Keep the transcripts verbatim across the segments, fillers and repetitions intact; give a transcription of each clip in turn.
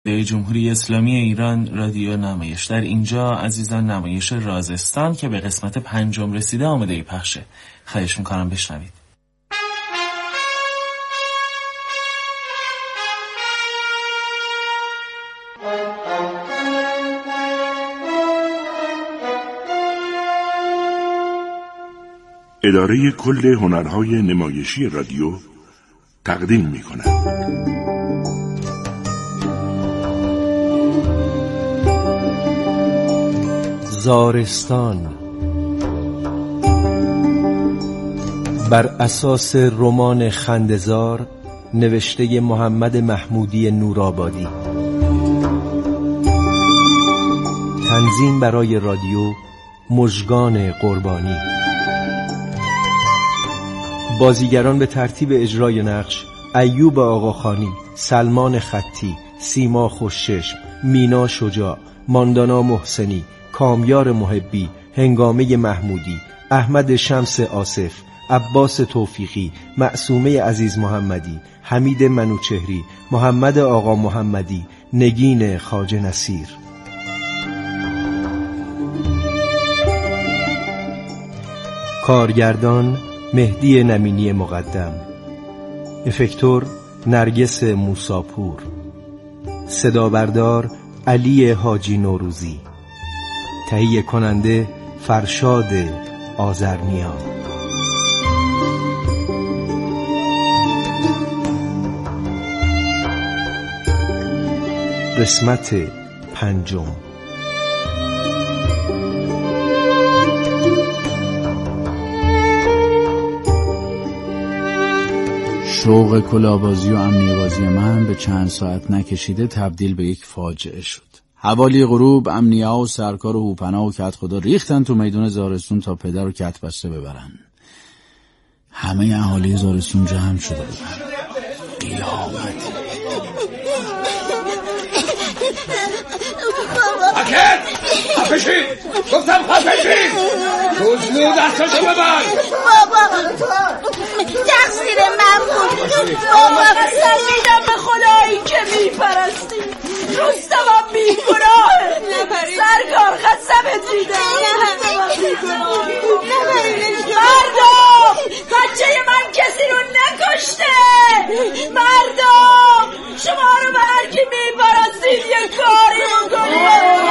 جمهوری اسلامی ایران رادیو نمایش. در اینجا عزیزان نمایش رازستان که به قسمت پنجم رسیده آماده پخشه. خواهش میکنم بشنوید. اداره کل هنرهای نمایشی رادیو تقدیم می‌کند. زارستان بر اساس رمان خنده‌زار نوشته محمد محمودی نورآبادی. تنظیم برای رادیو مژگان قربانی. بازیگران به ترتیب اجرای نقش: ایوب آقاخانی، سلمان خطی، سیما خوشچشم، مینا شجاع، ماندانا محسنی، کامیار محبی، هنگامه محمودی، احمد شمس آصف، عباس توفیقی، معصومه عزیز محمدی، حمید منوچهری، محمد آقا محمدی، نگین خواجه نصیر. کارگردان مهدی نمینی مقدم، افکتور نرگس موساپور، صدا بردار علی حاجی نوروزی، تهیه کننده فرشاد آذرنیا. قسمت پنجم. شوق کلاهبازی و امنیه بازی من به چند ساعت نکشیده تبدیل به یک فاجعه شد. حوالی غروب امنیه و سرکار و هوپنا و کت خدا ریختن تو میدون زارستون تا پدر و کت بسته ببرن. همه اهالی زارستون جمع شده بودن. قیامت. اکر خفشین گفتم خفشین روزلو دستاشو ببر. بابا تقصیر من بود. بابا قسم میدم به خدایی که میپرستی رستمم بیگناهه. سرکار قسمت میدم مردم بچه من کسی رو نکشته. مردم شما رو به هر کی میپرستید یه کاری بکنید.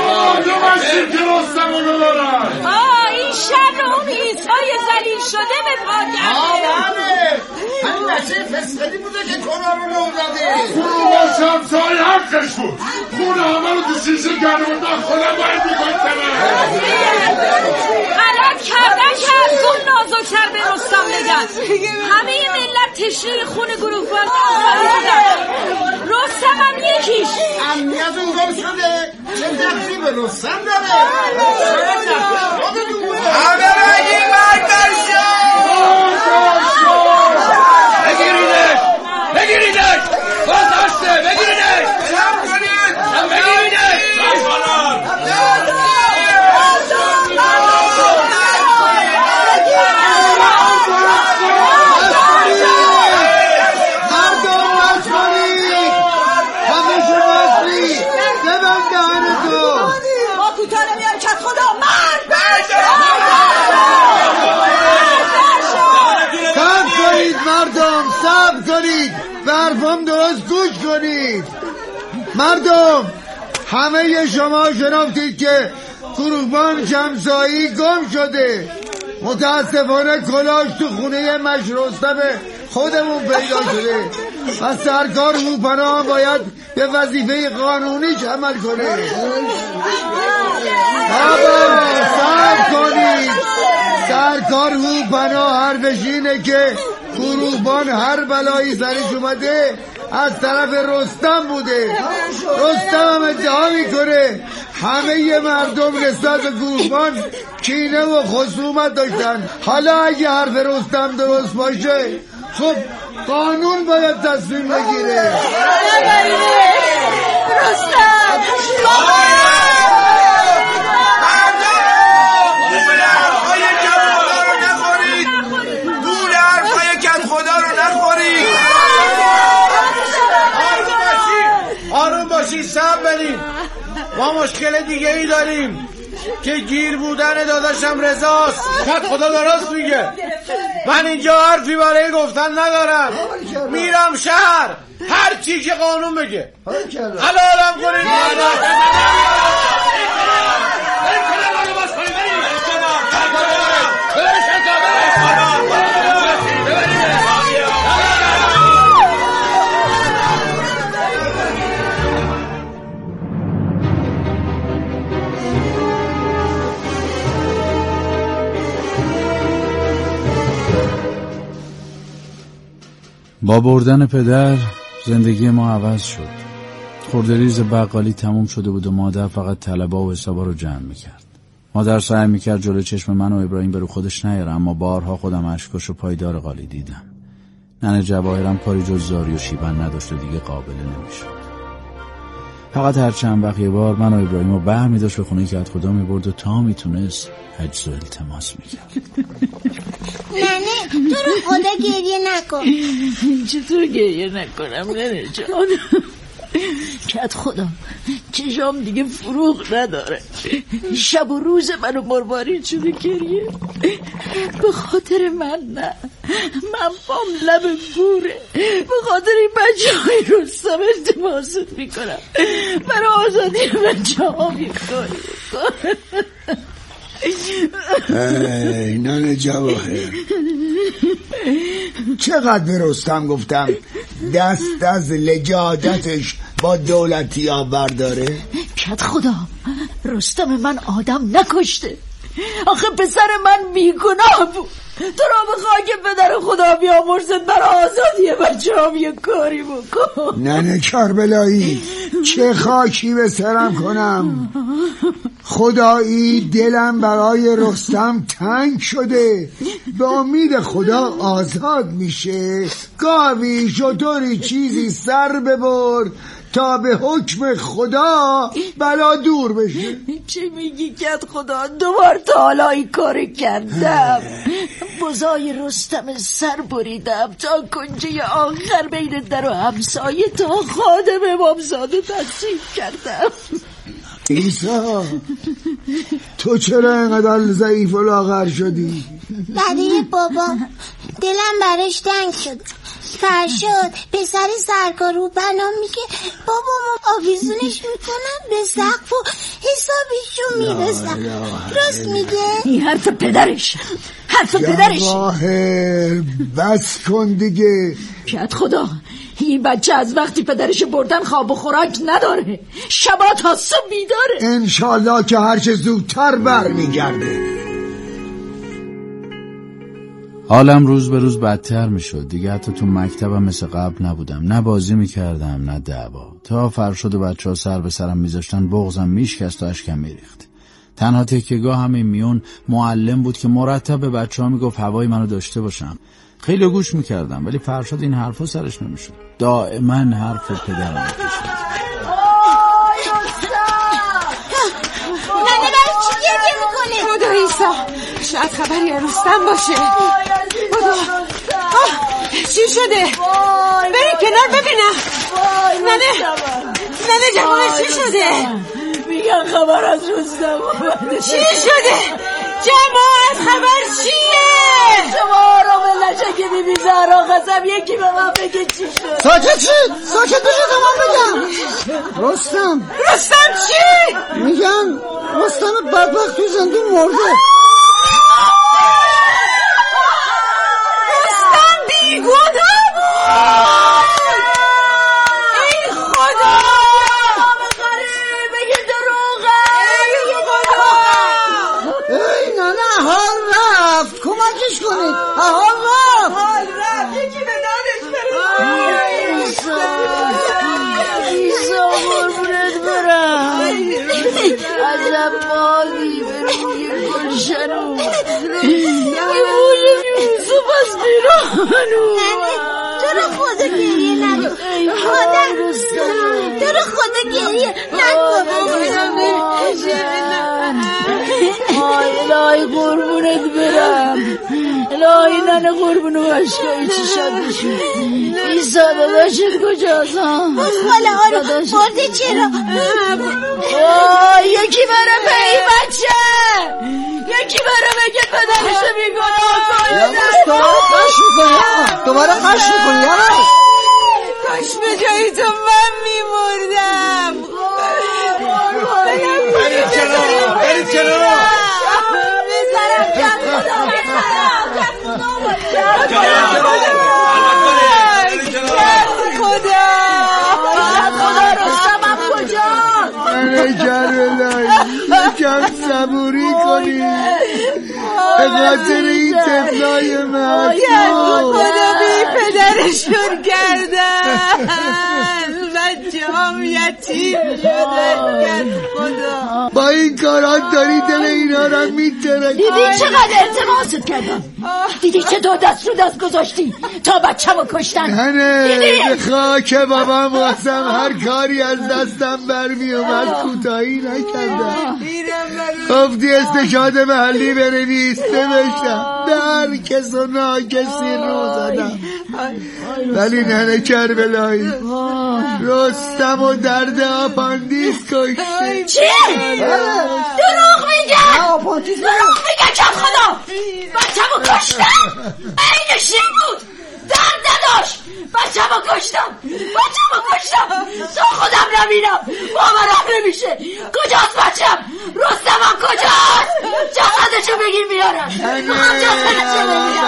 آه این شر اون عیسای ذلیل شده به پا کرده. همین بچه فسقلی بوده که کنا رو نو داده. خونه شمسای حقش بود. خونه همه رو تو شیشه گرموندن. خودم باید میگوشتنه غلط کردن که از اون نازکتر به رستم بگن. همه ملت تشریح خون گروه بان رستم هم یکیش. امنیت اون گم شده چه دقیقی به رستم داره. همه رگی مرد برشن. بگیریدش بگیریدش بازداشته بگیریدش. جمع کنید بگیریدش. برفام درست گوش کنید. مردم همه شما شنافتید که گروهبان شمسایی گم شده. متاسفانه کلاش تو خونه مشرستم خودمون پیدا شده و سرکار هوپنا باید به وظیفه قانونیش عمل کنه. بابا صبر کنید. سرکار هوپنا حرفش اینه که گروهبان هر بلایی سرش اومده از طرف رستم بوده. رستم هم ادعا میکنه همه مردم نسبت به گروهبان کینه و خصومت داشتن. حالا اگه حرف رستم درست باشه خب قانون باید تصمیم بگیره. رستم آروم باشید باشید صبر بریم، ما مشکل دیگه ای داریم که گیر بودن داداشم رضاست. خود خدا درست میگه، من اینجا حرفی برای گفتن ندارم، میرم شهر هر چی که قانون بگه حلالم کنید. با بردن پدر زندگی ما عوض شد. خورده‌ریز بقالی تموم شده بود و مادر فقط طلبا و حسابا رو جمع میکرد. مادر سعی میکرد جلو چشم من و ابراهیم برو خودش نیاره، اما بارها خودم اشکش و پایدار قالی دیدم. ننه جواهرم کاری جز زاری و شیون نداشت و دیگه قابل نمیشد. فقط هر چند وقت یه بار من و ابراهیم رو بر میداشت به خونه کت خدا میبرد و تا میتونست حجز و التماس میکرد. ننه تو رو خدا گریه نکن. چطور گریه نکنم ننه جان؟ کت خدا چشام دیگه فروغ نداره، شب و روز منو مروارید شده گریه. به خاطر من نه، من بام لب بوره، به خاطر این بچه های رستم التماست میکنم برای آزادی بچه ها میکنم. ای ننه جواهر، چقدر به رستم گفتم دست از لجاجتش با دولتی ها برداره. کت خدا رستم من آدم نکشته، آخه پسر من بیگناه بود. تو را به خاک پدر خدا بیامرزد برای آزادی بچه هم یه کاری بکن. ننه کربلایی چه خاکی به سرم کنم، خدایی دلم برای رستم تنگ شده، به امید خدا آزاد میشه. گاوی شطوری چیزی سر ببر تا به حکم خدا بلا دور بشه. چه میگی کت خدا؟ دوبار تا حالا این کار کردم. بزای رستم سر بریدم تا کنجه آخر بین در و همسایه تا خادم امامزاده تقسیم کردم. عیسی تو چرا اینقدر ضعیف و لاغر شدی؟ برای بابا دلم براش تنگ شد. فرشاد پسر سرکار رو بنا میگه بابامو آویزونش میکنم به سقف و حسابشو میرسم. راست میگه؟ این حرف پدرش، حرف پدرش. جواهر بس کن دیگه. کت خدا این بچه از وقتی پدرش بردن خواب و خوراک نداره، شبا تا صبح بیداره. انشالله که هرچه زودتر بر میگرده. حالم روز به روز بدتر می شد. دیگه حتی تو مکتبم مثل قبل نبودم، نه بازی می کردم نه دعوا. تا فرشاد و بچه ها سر به سرم می زاشتن بغضم می شکست و اشکم می ریخت. تنها تکیه‌گاه همین میون معلم بود که مرتب به بچه ها می گفت هوای منو داشته باشم. خیلی گوش می کردم ولی فرشاد این حرفا سرش نمی شد. دائما حرف پدرم می کشید. ننه برای چی گریه میکنه؟ خدا عیسی شاید خبری رستم باشه. خدا چی شده؟ بریم کنار ببینم. ننه ننه جوانه چی شده؟ میگن خبر از رستم اومده. چی شده؟ جماعت خبر چیه؟ شما را به لشک بیبی زهرا قسم یکی به من بگه چی شد. ساکت شد ساکت بشه تا من بگم. رستم رستم چی؟ میگن رستم بدبخت تو زندون مرده. رستم بیگناه بود. ای خدا بگه دروغه. ای خدا. ای ننه حال رفت، کمکش کنید. حال رفت حال رفت یکی به دادش برید. ایسا قربونت برم. عجب مالی به روی گلشن اومد. یه بوی یوسف از بیرون اومد. تو رو خدا گریه نکن. خدا تو رو خدا گریه نکن. آی لای قربونت برم. الهی ننه قربونو باشگاهی چی شد بشون ایسا داداشت کجاست ها؟ خاله آرو برده چرا؟ یکی بره به این بچه یکی بره بگه پدرشو بیگناه یواش دوباره قش میکنی دوباره قش میکنی یواش کاش به جایی تو من میمردم برید چرا برید چرا بذارم کت خدا بذارم کت خدا کت خدا رستمم کجاست من کربلایی یکم صبوری کنی به خاطر این طفلای معصوم خدا بی پدرشون کردن بچه هم یتیم شده خدا با این کارات داری دل اینا رو میترکی دیدی چقدر التماست کردم دیدی چه دو دست رو دست گذاشتی تا بچه رو کشتن نه به خاک بابام واسم هر کاری از دستم برمی اومد کوتاهی نکردم گفتی استشهاد محلی بنویس نوشتم در کس و ناکسی رو زدم ولی ننه کربلایی رستم و درد آپاندیس کشته چی؟ دروغ میگه دروغ میگه کم خدا بچه رو کشتم اینش این بود درد نداشت بچه رو کشتم بچه رو کشتم تو خودم نمیرم باورم نمیشه کجاست بچم رستمم کجاست جسدشو بگیر بیارم جسدشو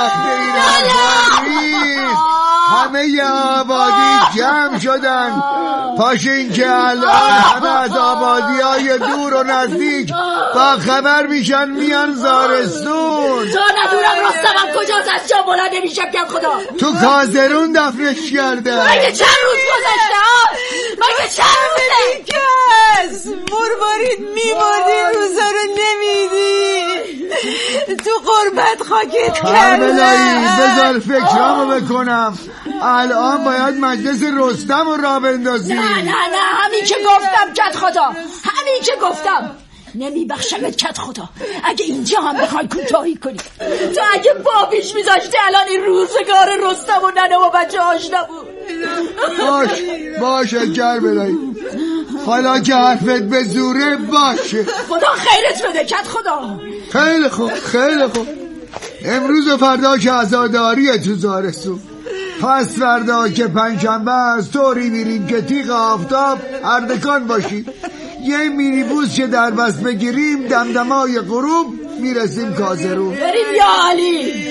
بگیرم همه آبادی جمع شدن پاشین که الان همه از آبادی های دور و نزدیک با خبر میشن میان زارستون تا ندورم رستمم کجاست از جا بلند نمیشم کم خدا تو کازرون دفنش کرده مگه چند روز گذشته ها مگه چند روزه کس مرمارید میمردی روزا رو نمیدی تو قربت خاکت کربلایی کردن بذار فکرامو بکنم الان باید مجلس رستم رو را بندازی نه نه نه همین که گفتم کت خدا همین که گفتم نمیبخشمت کت خدا اگه اینجا هم بخوای کوتاهی کنی تو اگه بابیش میذاشتی الان این روزگار رستم و ننه و بچه هاش نبود باش باشه کربلایی حالا که حرفت به زوره باشه خدا خیرت بده کت خدا خیلی خوب خیلی خوب امروز و فردا که عزاداریه تو زارستون پس فردا که پنجشنبه است طوری میریم که تیغ آفتاب اردکان باشی یه مینی بوس که در بس بگیریم دمدمای غروب میرسیم کازرون بریم یا علی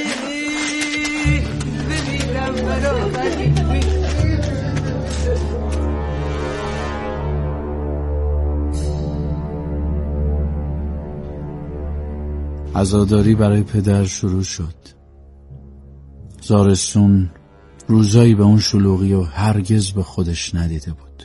عزاداری برای پدر شروع شد. زارستون روزایی به اون شلوغی و هرگز به خودش ندیده بود.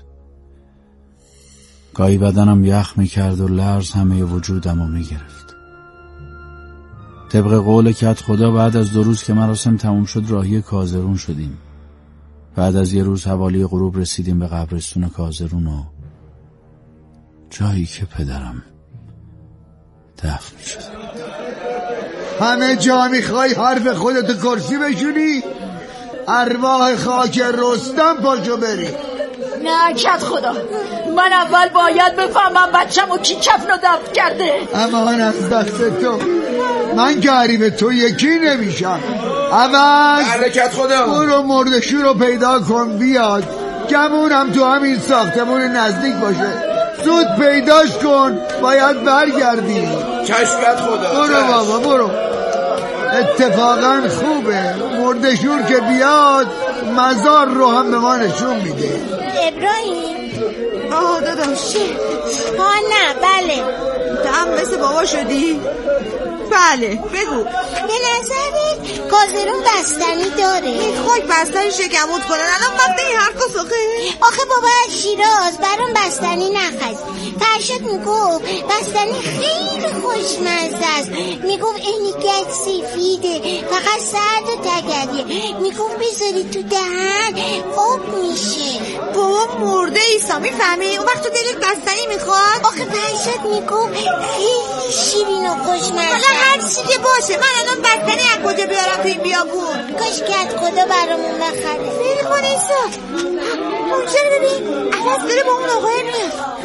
گاهی بدنم یخ میکرد و لرز همه وجودم رو میگرفت. طبق قول کت خدا بعد از دو روز که مراسم تموم شد راهی کازرون شدیم. بعد از یه روز حوالی غروب رسیدیم به قبرستون کازرون و جایی که پدرم دفن شد. همه جا میخوای حرف خودت کرسی بشونی ارواح خاک رستم پاشو بری نه کت خدا من اول باید بفهمم بچم و کی کفن رو دفن کرده امان از دست تو من گریب تو یکی نمیشم اول حرکت خدا برو مردشو رو پیدا کن بیاد گمونم تو همین ساختمون نزدیک باشه زود پیداش کن باید برگردی چشمت خدا برو بابا برو اتفاقا خوبه مردشور که بیاد مزار رو هم به ما نشون میده ابراهیم آه داداش ها نه بله تو هم مثل بابا شدی؟ بله بگو به نظرت کازرون بستنی داره خاک بستنی شکموت کنن الان وقت این حرف سخه آخه بابا از شیراز برام بستنی نخست فرشت میگفت بستنی خیلی خوشمزه است میگفت اینیگت سفیده فقط سرد و تگریه میگفت بذاری تو دهن آب میشه بابا مرده ایسا میفهمی اون وقت تو دلت بستنی میخواد؟ آخه فرشاد میگم خیلی شیرین و خوشمزه. حالا هر چی که باشه، من الان بستنی از کجا بیارم تو این بیابون؟ کاش که از خدا برامون بخره. بری خانیسا اون چرا ببین عوض داره با اون آقای میاد.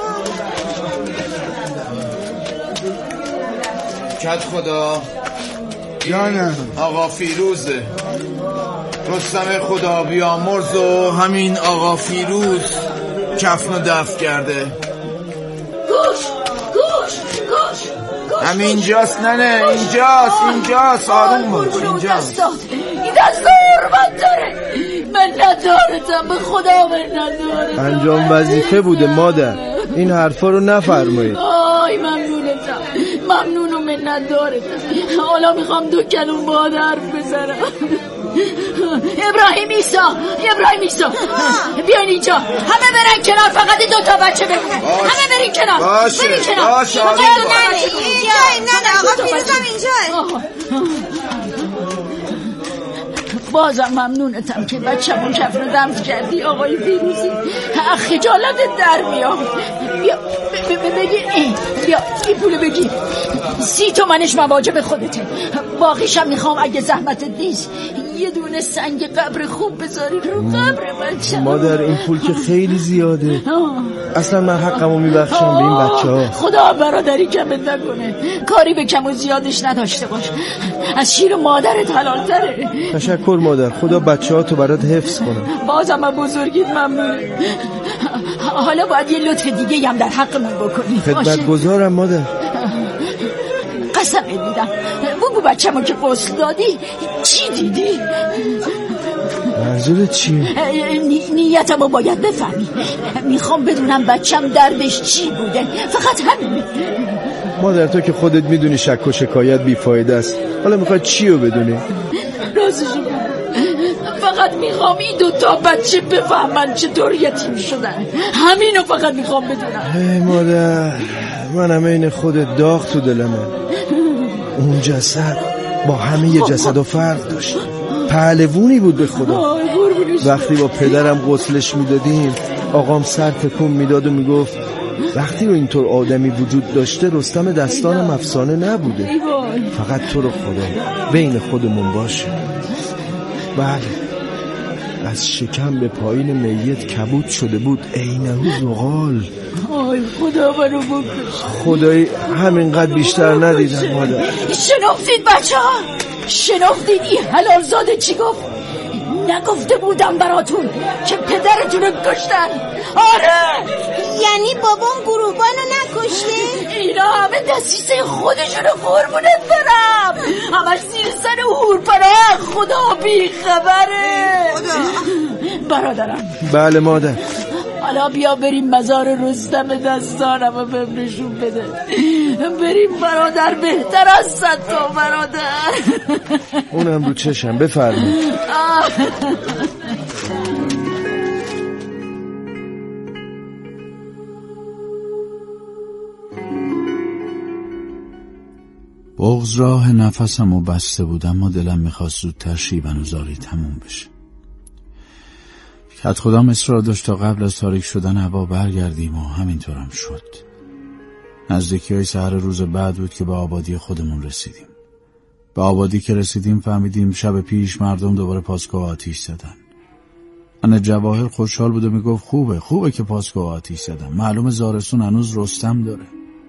کت خدا جانم آقا فیروزه، رستم خدا بیامرز و همین آقا فیروز کفنو دفع کرده. گوش گوش گوش همینجاست ننه، اینجاست اینجاست آروم باش اینجاست. این دست حرمت داره، من ندارتم، به خدا من ندارتم. انجام وظیفه بوده مادر، این حرفا رو نفرمایید. آی ممنونتم، ممنون و من ندارتم. حالا میخوام دو کلون باهات حرف بزنم. ابراهیم ایسا ابراهیم ایسا بیاین اینجا، همه برن کنار، فقط دو تا بچه بمونه. همه برین کنار. باشه برین کنار. باشه نه اینجاییم، نه آقا فیروزم اینجاییم. بازم ممنونتم که بچه‌مون کفن دمت کردی آقای فیروزی. خجالتت در میاد. بیا بگیر، بیا این پولو بگیر، سی تومنش مواجب خودته، باقیشم میخوام اگه زحمتت نیست یه دونه سنگ قبر خوب بذاری رو قبر بچه. مادر این پول که خیلی زیاده، اصلا من حقمو میبخشم به این بچه ها. خدا برادری کمت نکنه، کاری به کم و زیادش نداشته باش، از شیر مادرت حلال تره. تشکر مادر، خدا بچه ها تو برات حفظ کنه. بازم من بزرگیت ممنونه. حالا باید یه لطف دیگه هم در حقمون بکنی. خدمت گذارم مادر. قسم میدم بگو بچه‌مو که غسل دادی چی دیدی؟ منظورت چیه؟ نی- نیتمو باید بفهمی، میخوام بدونم بچم دردش چی بوده، فقط همین. مادر تو که خودت میدونی شک و شکایت بیفایده است، حالا میخوای چی رو بدونی؟ راستشو فقط میخوام این دوتا بچه بفهمن چطور یتیم شدن، همینو فقط میخوام بدونم. ای مادر، منم این خودت داغ تو دلمه. اون جسد با همه ی جسد و فرق داشت، پهلوونی بود به خدا. وقتی با پدرم غسلش میدادیم آقام سر تکون میداد و میگفت وقتی رو اینطور آدمی وجود داشته رستم دستانم افسانه نبوده، فقط تو رو خدا بین خودمون باشه. بله، از شکم به پایین میت کبود شده بود، عینه زغال. آی خدا منو بکش. خدایی همینقدر بیشتر ندیدم مادر. شنفتید بچه ها؟ شنفتید این حلال زاده چی گفت؟ نگفته بودم براتون که پدرتون رو کشتن؟ آره، یعنی بابام گروهبانو نکشته؟ اینا همه دستیسه خودشونو قربونت برم، همش زیر سر هورپناه. خدا بی خبره. برادرم. بله مادر. حالا بیا بریم مزار رستم دستانم و بهم نشون بده. بریم برادر، بهتر از صد تا برادر. اونم رو چشم، بفرمایید. بغض راه نفسم و بسته بودم، اما دلم میخواست زودتر شیون و زاری تموم بشه. کت خدام اصرار داشت تا قبل از تاریک شدن هوا برگردیم و همینطورم شد. نزدیکی های سحر روز بعد بود که به آبادی خودمون رسیدیم. به آبادی که رسیدیم فهمیدیم شب پیش مردم دوباره پاسگاه آتیش زدن. من جواهر خوشحال بود و میگفت خوبه خوبه که پاسگاه آتیش زدن، معلوم زارستون هنوز رستم داره.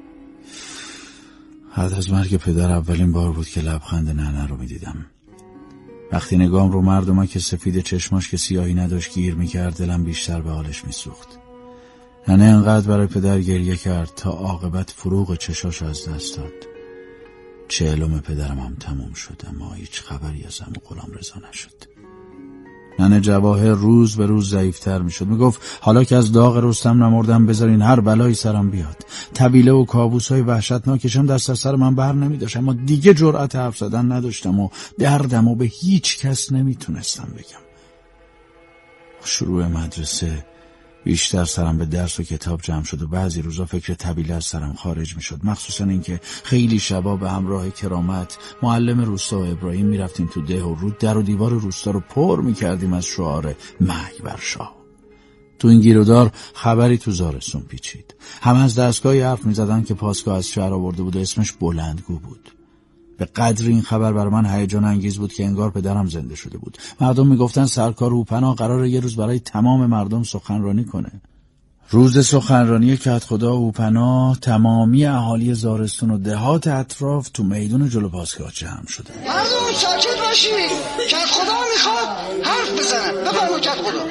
بعد از مرگ پدر اولین بار بود که لبخند ننه رو میدیدم. وقتی نگام رو مردم که سفید چشماش که سیاهی نداشت گیر میکرد، دلم بیشتر به حالش میسوخت. ننه انقدر برای پدر گریه کرد تا عاقبت فروغ چشاش از دست داد. چهلم پدرم هم تموم شد، اما هیچ خبری از عمو غلام رضا نشد. ننه جواهر روز به روز ضعیفتر میشد. میگفت حالا که از داغ رستم نمردم بذارین هر بلایی سرم بیاد. طویله و کابوسای وحشتناکشم دست از سر من بر نمیداشت، اما دیگه جرأت حرف زدن نداشتم و دردم و به هیچ کس نمیتونستم بگم. شروع مدرسه بیشتر سرم به درس و کتاب جمع شد و بعضی روزا فکر طویله از سرم خارج میشد، مخصوصا اینکه خیلی شبا به همراه کرامت معلم روستا و ابراهیم میرفتیم تو ده و رو در و دیوار روستا رو پر میکردیم از شعار مرگ بر شاه. تو این گیرودار خبری تو زارستون پیچید. همه از دستگاهی حرف می زدن که پاسگاه از شهر آورده بود و اسمش بلندگو بود. به قدر این خبر بر من هیجان انگیز بود که انگار پدرم زنده شده بود. مردم می گفتن سرکار هوپنا قراره یه روز برای تمام مردم سخنرانی کنه. روز سخنرانی کدخدا هوپنا تمامی اهالی زارستون و دهات اطراف تو میدون جلو پاسگاه جمع شده. مردم ساکت باشید، کدخدا میخواد حرف بزنه. بفرمایید کدخدا.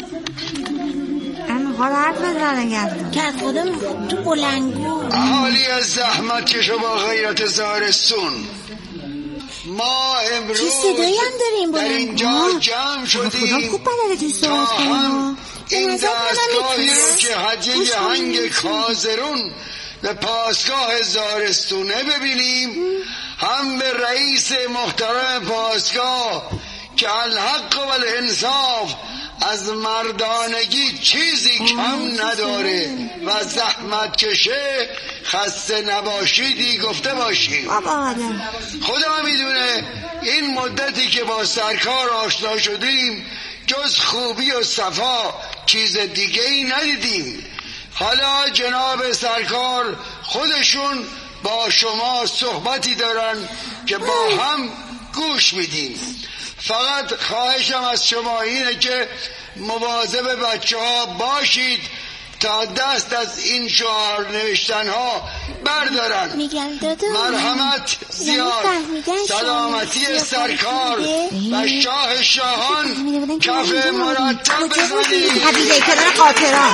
میخواد حرف بزنه. کدخدا میخواد تو بلندگو. اهالی از زحمت کشو با غیرت زارستون، ما امروز در اینجا جمع شدیم تا هم این دستگاهی رو که حجه هنگ کازرون به پاسگاه زارستونه ببینیم، هم به رئیس محترم پاسگاه که الحق و الانصاف از مردانگی چیزی کم نداره و زحمت کشه خسته نباشیدی گفته باشیم. خدا میدونه این مدتی که با سرکار آشنا شدیم جز خوبی و صفا چیز دیگه ای ندیدیم. حالا جناب سرکار خودشون با شما صحبتی دارن که با هم گوش میدیم. فقط خواهشم از شما اینه که مواظب بچه ها باشید تا دست از این شعار نوشتن ها بردارن. مرحمت زیاد، سلامتی سرکار و شاه شاهان کف مرتب بزنید. حدیده کنار قاطران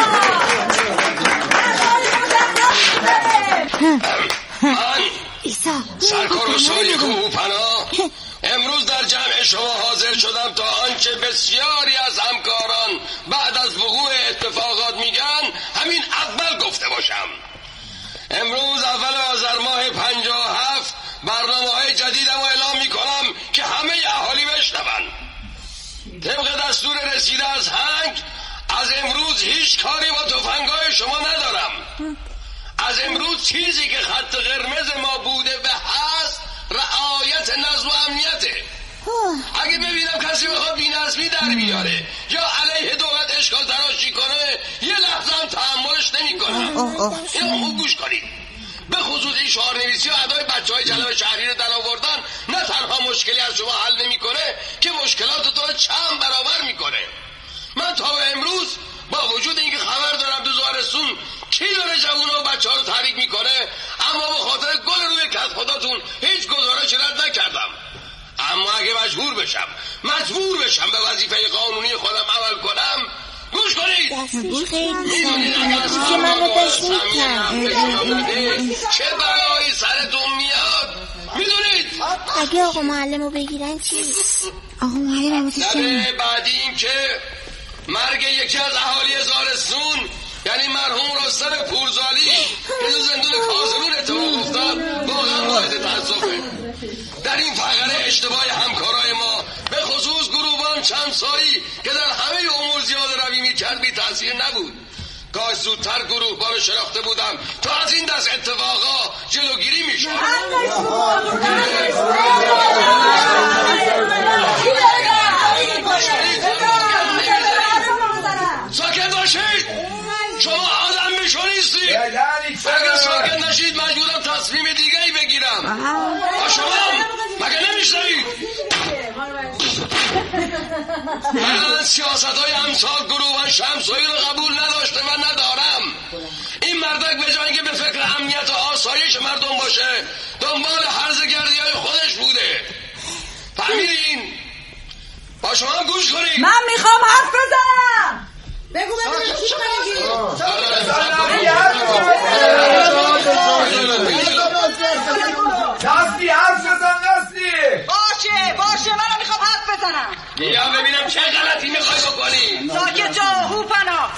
ایسا سرکار و سالی هوپنا، امروز در جمع شما حاضر شدم تا آنچه بسیاری از همکاران بعد از وقوع اتفاقات میگن همین اول گفته باشم. امروز اول آذر ماه پنجاه و هفت برنامه های جدیدم رو اعلام میکنم که همه اهالی بشنون. طبق دستور رسیده از هنگ از امروز هیچ کاری با تفنگای شما ندارم. از امروز چیزی که خط قرمز ما بوده و هست رعایت نظم و امنیته. اگه ببینم کسی بخواد بی‌نظمی در بیاره یا علیه دولت اشکال تراشی کنه یه لحظه هم تحملش نمی‌کنم. اینو خوب گوش کنید. به خصوص این شعارنویسی و ادای بچهای جلب شهری رو در آوردن نه تنها مشکلی از شما حل نمی‌کنه که مشکلات تو چند برابر می‌کنه. من تا به امروز با وجود اینکه خبر دارم تو زارستون کی داره جوونا و بچه‌ها رو تحریک میکنه، اما به خاطر گل روی کدخداتون هیچ گزارشی رد نکردم. اما اگه مجبور بشم مجبور بشم به وظیفه قانونی خودم عمل کنم، گوش کنید. میدونید اگر سرمایه چه بلایی سرتون میاد؟ میدونید اگه آقا معلم رو بگیرن چی؟ آقا معلم رو بگیرن بعدی این که مرگ یکی از اهالی زارستون یعنی مرحوم رستم پورزالی که تو زندون کازرون اتفاق افتاد واقعا باعث تأسفه. در این فقره اشتباه همکارای ما به خصوص گروبان چمسایی که در همه امور زیاد روی میکرد بی تأثیر نبود. کاش زودتر گروهبان رو شناخته بودم تا از این دست اتفاقا جلوگیری میشد. ساکت باشید، شما آدم میشو نیستید. اگر ساکت نشید مجبورم تصمیم دیگه ای بگیرم. با شما مگه نمیشنوید؟ من سیاست های امثال گروه شمسایی رو قبول نداشته و ندارم. این مردک به جای که به فکر امنیت و آسایش مردم باشه دنبال هرزگردی های خودش بوده. فهمیدین؟ با شما گوش کنید. من میخوام حرف بزنم. بگو ببینم چی میگی؟ دستی حرف بزن دستی. باشه باشه منم میخوام حرف بزنم. یا ببینم چه غلطی میخوای بکنی. ساکت جا هوپنا.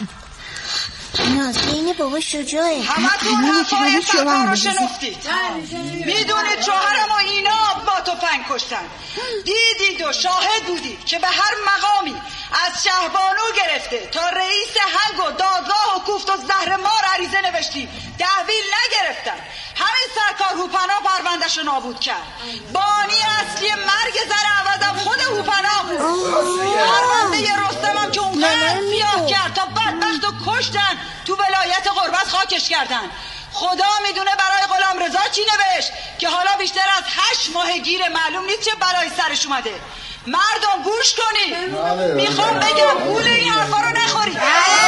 نازی اینه بابا شجاعه. همه تون حرفای سرکار رو شنفتید. میدونید شوهرم و اینا با تفنگ کشتن. دیدید و شاهد بودید که به هر مقامی از شهبانو گرفته تا رئیس هنگ و دادگاه و کوفت و زهر مار عریضه نوشتیم، تحویل نگرفتن. همین سرکار هوپنا پروندهشو نابود کرد. بانی اصلی مرگ زر عوضم خود هوپنا بود. پرونده رستمم که اونقدر سیاه کرد تا بدبخت و کشتن تو ولایت غربت خاکش کردن. خدا میدونه برای غلام رضا چی نوشت که حالا بیشتر از هشت ماه گیر معلوم نیست چه برای سرش اومده. مردم گوش کنید، میخوام بگم گول این حرفا رو نخورید.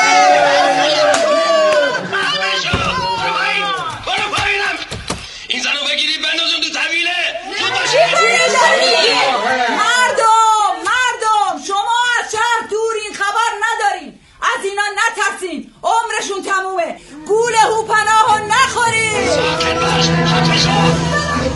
برو پایینم، این زنو بگیرید بندازون تو طویله. مردم مردم شما از شهر دورین، خبر ندارین، از اینا نترسین، عمرشون تمومه. گول هوپناهو نخورید. ساکت باش، خفه شو.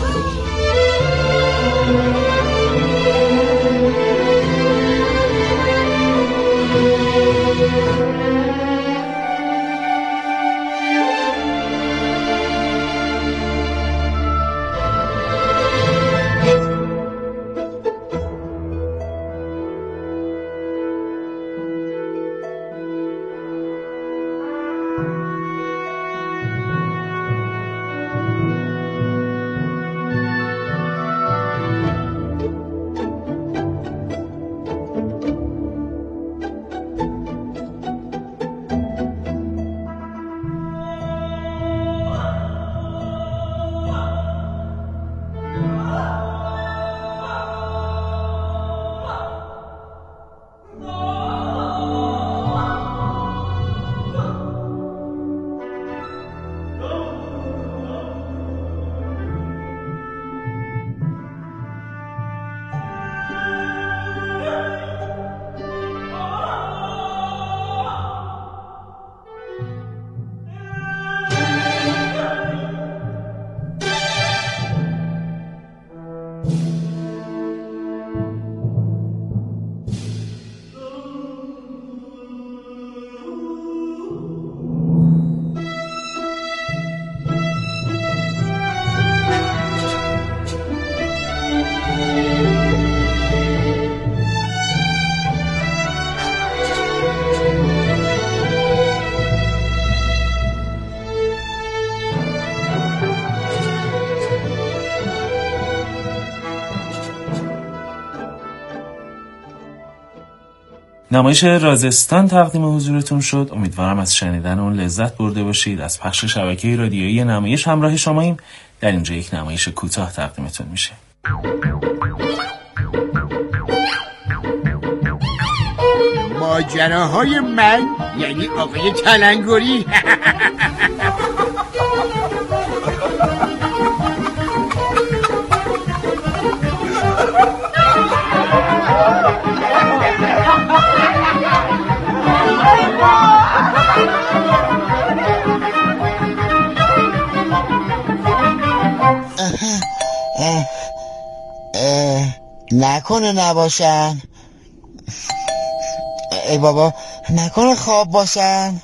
نمایش رازستان تقدیم حضورتون شد. امیدوارم از شنیدن اون لذت برده باشید. از پخش شبکه رادیویی نمایش همراه شماییم. در اینجا یک نمایش کوتاه تقدیمتون میشه. ماجراهای من یعنی آقای تلنگری. نکنه نباشن، ای بابا نکنه خواب باشن.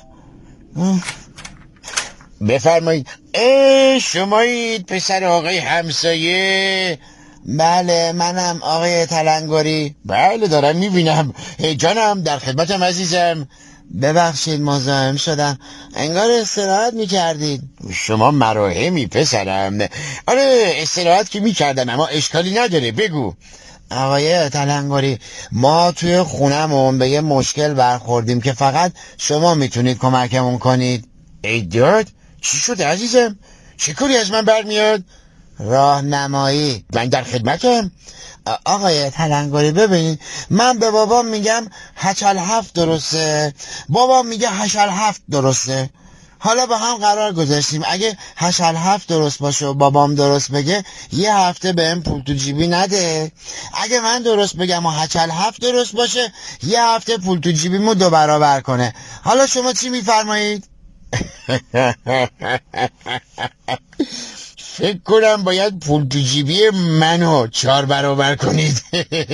بفرمایید. ای شمایید پسر آقای همسایه؟ بله منم آقای تلنگری. بله دارم میبینم. جانم در خدمتم عزیزم. ببخشید مزاحم شدم، انگار استراحت میکردید. شما مراهمی پسرم. آره استراحت که میکردم اما اشکالی نداره، بگو. آقای تلنگری ما توی خونمون به یه مشکل برخوردیم که فقط شما میتونید کمکمون کنید. ای داد چی شد عزیزم؟ چه کاری از من برمیاد؟ راهنمایی. من در خدمتم. آقای تلنگری ببینید، من به بابام میگم هشل هفت درسته، بابام میگه هشل هفت درسته. حالا با هم قرار گذاشتیم اگه هشل هفت درست باشه و بابام درست بگه یه هفته بهم پول تو جیبی نده، اگه من درست بگم و هشل هفت درست باشه یه هفته پول تو جیبیمو دو برابر کنه. حالا شما چی میفرمایید؟ فکر کنم باید پول تو جیبی منو چهار برابر کنید.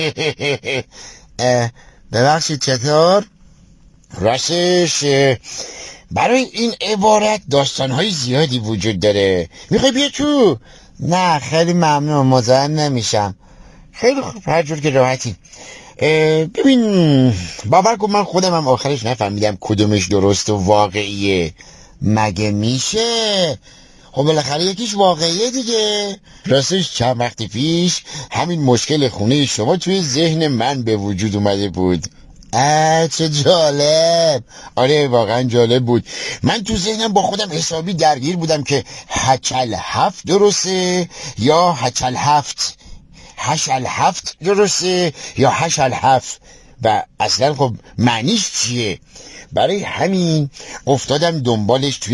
ببخشید چطور؟ راستش برای این عبارت داستانهای زیادی وجود داره. میخوای بیا تو؟ نه خیلی ممنون، مزاحم نمیشم. خیلی خوب، هر جور که راحتی. ببین باور کن من خودم هم آخرش نفهمیدم کدومش درست و واقعیه. مگه میشه؟ خب بالاخره یکیش واقعیه دیگه. راستش چند وقت پیش همین مشکل خونه شما توی ذهن من به وجود اومده بود. اه چه جالب. آره واقعا جالب بود. من تو ذهنم با خودم حسابی درگیر بودم که هچل هفت درسته یا هچل هفت، هشل هفت درسته یا هشل هفت و اصلا خب معنیش چیه. برای همین افتادم دنبالش توی